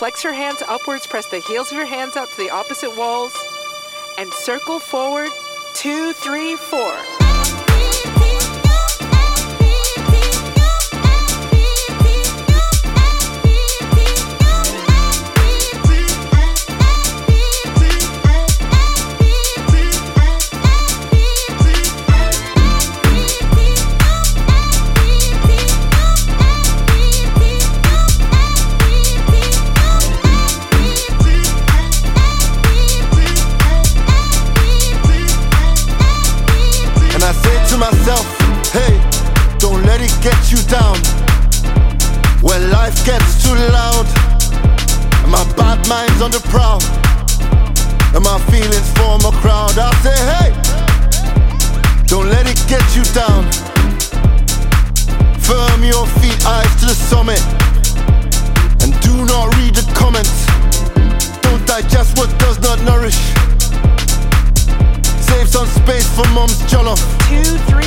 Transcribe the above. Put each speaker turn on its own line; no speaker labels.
Flex your hands upwards, press the heels of your hands out to the opposite walls, and circle forward, 2, 3, 4.
Myself, hey, don't let it get you down. When life gets too loud, and my bad mind's on the prowl, and my feelings form a crowd, I say, hey, don't let it get you down. Firm your feet, eyes to the summit, and do not read the comments. Don't digest what does not nourish. Save some space for mom's jollof.
2, 3.